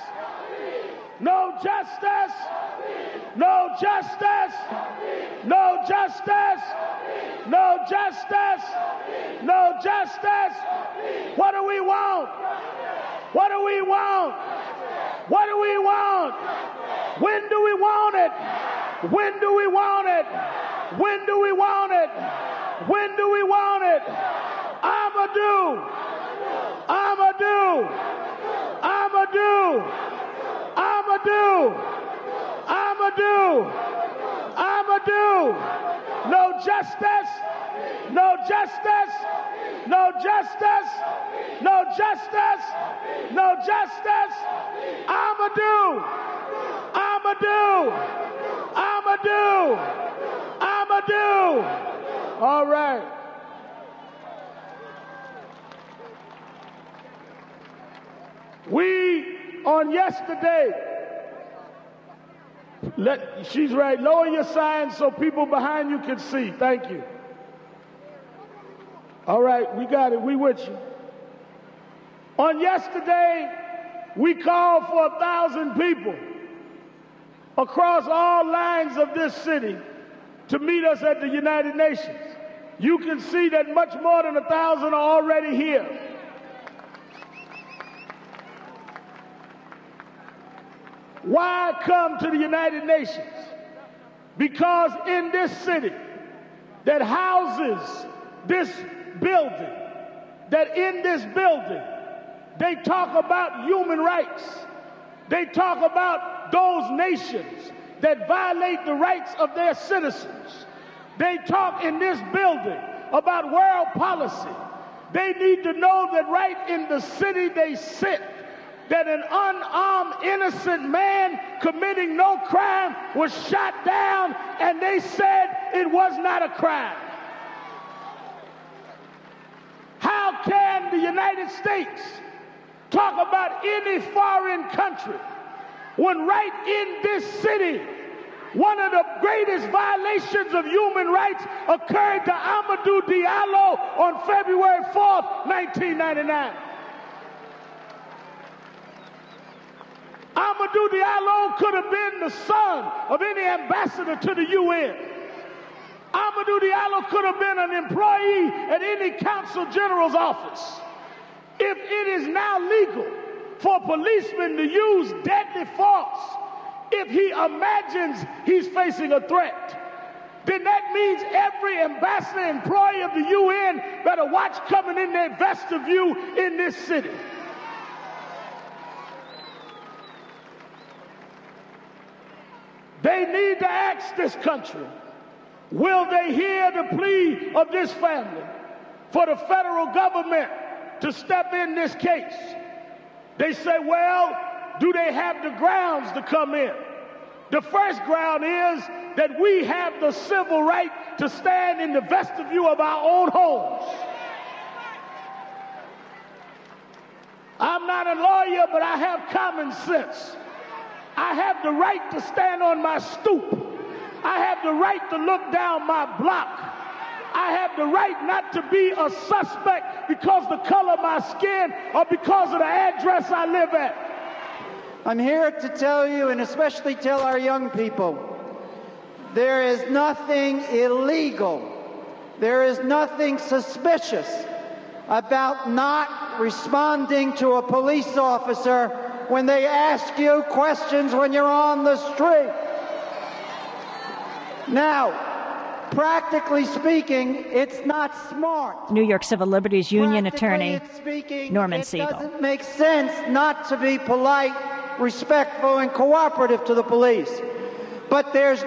No justice! No justice! No justice! No justice! No justice! What do we want? What do we want? What do we want? When do we want it? When do we want it? When do we want it? When do we want it? Amadou! Amadou! Amadou! Amadou! Amadou! Amadou! No justice! No justice! No justice! No justice! No justice! Amadou! Amadou! Amadou! Amadou! All right. We, on yesterday, she's right, lower your sign so people behind you can see. Thank you. All right, we got it. We with you. On yesterday, we called for 1,000 people across all lines of this city to meet us at the United Nations. You can see that much more than 1,000 are already here. Why come to the United Nations? Because in this city that houses this building, that in this building, they talk about human rights. They talk about those nations that violate the rights of their citizens. They talk in this building about world policy. They need to know that right in the city they sit, that an unarmed, innocent man committing no crime was shot down, and they said it was not a crime? How can the United States talk about any foreign country when right in this city, one of the greatest violations of human rights occurred to Amadou Diallo on February 4th, 1999. Amadou Diallo could have been the son of any ambassador to the UN. Amadou Diallo could have been an employee at any consul general's office. If it is now legal for a policeman to use deadly force if he imagines he's facing a threat, then that means every ambassador, employee of the UN better watch coming in their vestibule in this city. They need to ask this country, will they hear the plea of this family for the federal government to step in this case? They say, well, do they have the grounds to come in? The first ground is that we have the civil right to stand in the vestibule of our own homes. I'm not a lawyer, but I have common sense. I have the right to stand on my stoop. I have the right to look down my block. I have the right not to be a suspect because the color of my skin or because of the address I live at. I'm here to tell you, and especially tell our young people, there is nothing illegal, there is nothing suspicious about not responding to a police officer when they ask you questions when you're on the street. Now, practically speaking, it's not smart. New York Civil Liberties Union attorney Norman Siegel. It doesn't make sense not to be polite, respectful, and cooperative to the police. But there's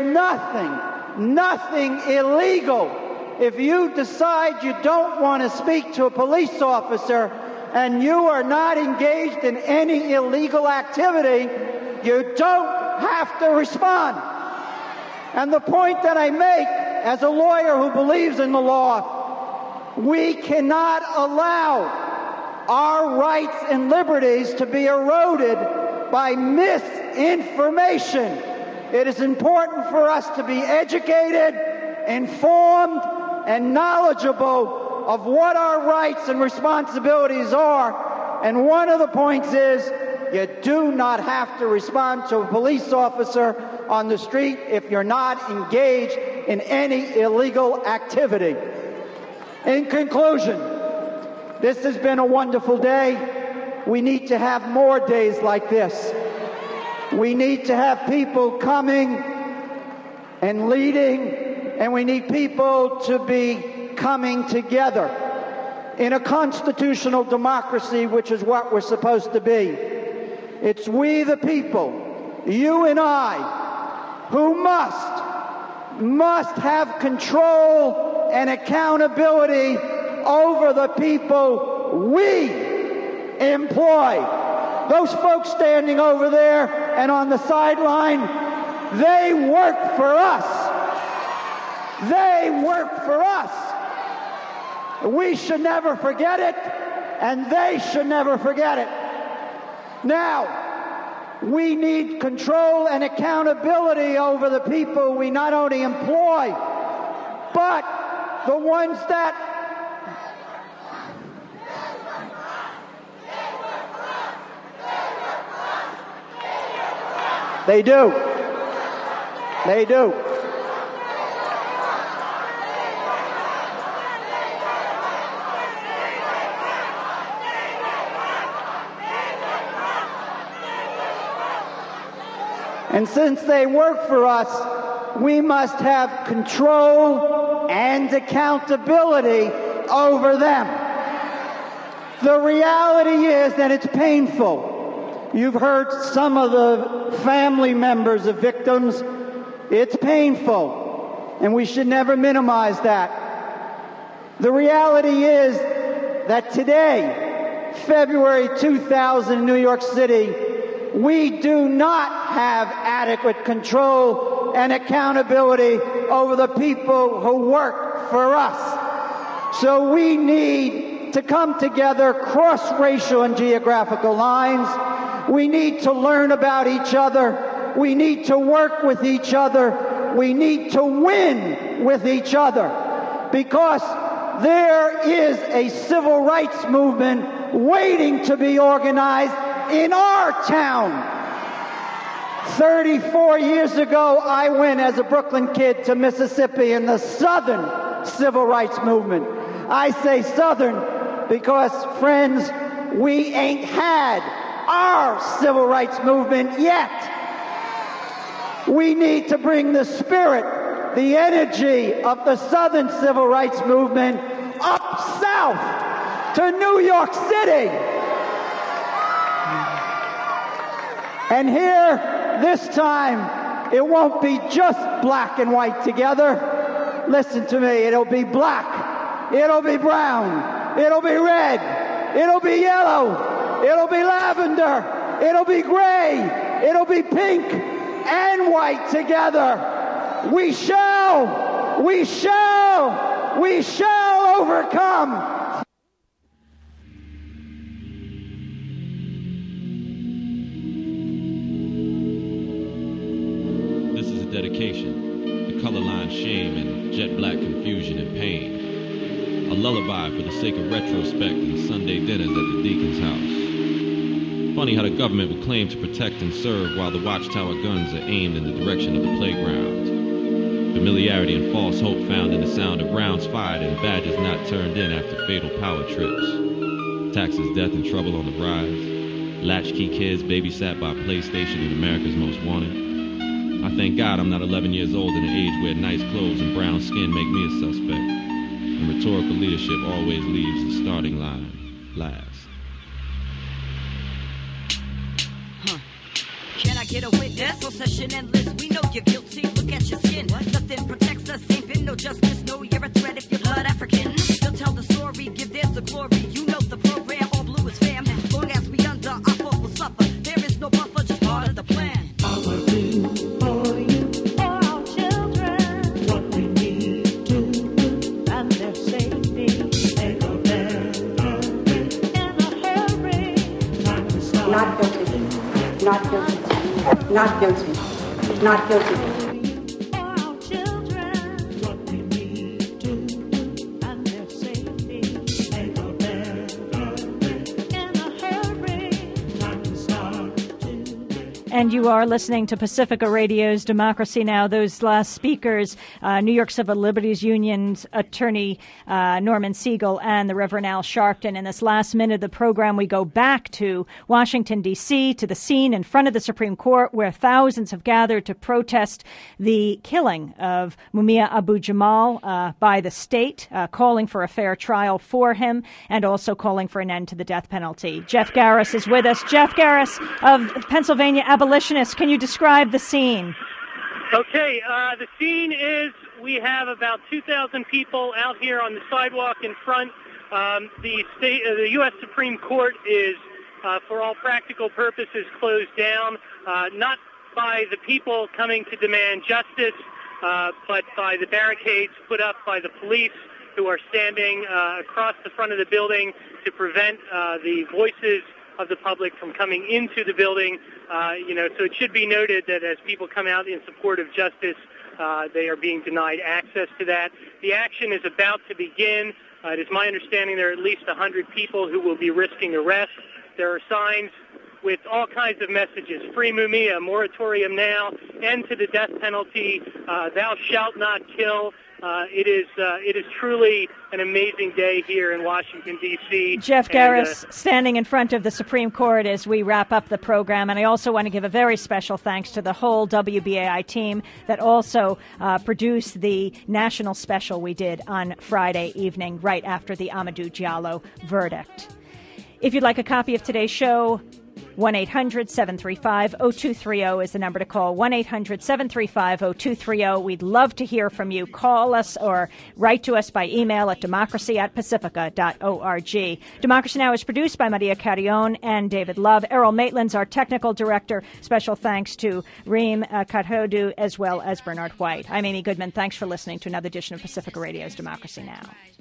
nothing illegal if you decide you don't want to speak to a police officer and you are not engaged in any illegal activity. You don't have to respond. And the point that I make as a lawyer who believes in the law, we cannot allow our rights and liberties to be eroded by misinformation. It is important for us to be educated, informed, and knowledgeable of what our rights and responsibilities are. And one of the points is you do not have to respond to a police officer on the street if you're not engaged in any illegal activity. In conclusion, this has been a wonderful day. We need to have more days like this. We need to have people coming and leading, and we need people to be coming together in a constitutional democracy, which is what we're supposed to be. It's we the people, you and I, who must have control and accountability over the people we employ. Those folks standing over there and on the sideline, they work for us. They work for us. We should never forget it, and they should never forget it. Now, we need control and accountability over the people we not only employ, but the ones that they do. They do. And since they work for us, we must have control and accountability over them. The reality is that it's painful. You've heard some of the family members of victims. It's painful, and we should never minimize that. The reality is that today, February 2000 in New York City, we do not have adequate control and accountability over the people who work for us. So we need to come together cross-racial and geographical lines. We need to learn about each other. We need to work with each other. We need to win with each other, because there is a civil rights movement waiting to be organized in our town. 34 years ago, I went as a Brooklyn kid to Mississippi in the Southern Civil Rights Movement. I say Southern because, friends, we ain't had our civil rights movement yet. We need to bring the spirit, the energy of the Southern Civil Rights Movement up south to New York City. And here, this time, it won't be just black and white together. Listen to me, it'll be black, it'll be brown, it'll be red, it'll be yellow, it'll be lavender, it'll be gray, it'll be pink and white together. We shall overcome. This is a dedication to color line shame and jet black confusion and pain. A lullaby for the sake of retrospect and Sunday dinners at the deacon's house. Funny how the government would claim to protect and serve while the watchtower guns are aimed in the direction of the playground. Familiarity and false hope found in the sound of rounds fired and badges not turned in after fatal power trips. Taxes, death, and trouble on the rise. Latchkey kids babysat by PlayStation and America's Most Wanted. I thank God I'm not 11 years old in an age where nice clothes and brown skin make me a suspect. And rhetorical leadership always leaves the starting line last. Can I get a witness? Possession endless, we know you're guilty. Look at your skin. Nothing protects us, ain't been no justice. No, you're a threat if you're blood African. Still tell the story, give theirs the glory. You know the program, all blue is fam. As long as we under, our folk will suffer. There is no buffer, just part of the plan. All we do for you, for our children. What we need to do, and their safety. They go there, in a hurry. Not guilty. Not guilty. Not guilty. Not guilty. And you are listening to Pacifica Radio's Democracy Now! Those last speakers, New York Civil Liberties Union's attorney Norman Siegel and the Reverend Al Sharpton. In this last minute of the program, we go back to Washington, D.C., to the scene in front of the Supreme Court where thousands have gathered to protest the killing of Mumia Abu-Jamal by the state, calling for a fair trial for him and also calling for an end to the death penalty. Jeff Garris is with us. Jeff Garris of Pennsylvania Abolitionists, can you describe the scene? Okay, the scene is we have about 2,000 people out here on the sidewalk in front. The U.S. Supreme Court is, for all practical purposes, closed down, not by the people coming to demand justice, but by the barricades put up by the police who are standing across the front of the building to prevent the voices of the public from coming into the building. So it should be noted that as people come out in support of justice, they are being denied access to that. The action is about to begin. It is my understanding there are at least 100 people who will be risking arrest. There are signs with all kinds of messages: free Mumia, moratorium now, end to the death penalty, thou shalt not kill. It is truly an amazing day here in Washington, D.C. Jeff Garris standing in front of the Supreme Court as we wrap up the program. And I also want to give a very special thanks to the whole WBAI team that also produced the national special we did on Friday evening, right after the Amadou Diallo verdict. If you'd like a copy of today's show, 1-800-735-0230 is the number to call. 1-800-735-0230. We'd love to hear from you. Call us or write to us by email at democracy@pacifica.org. Democracy Now! Is produced by Maria Carrion and David Love. Errol Maitland's our technical director. Special thanks to Reem Kathodu as well as Bernard White. I'm Amy Goodman. Thanks for listening to another edition of Pacifica Radio's Democracy Now!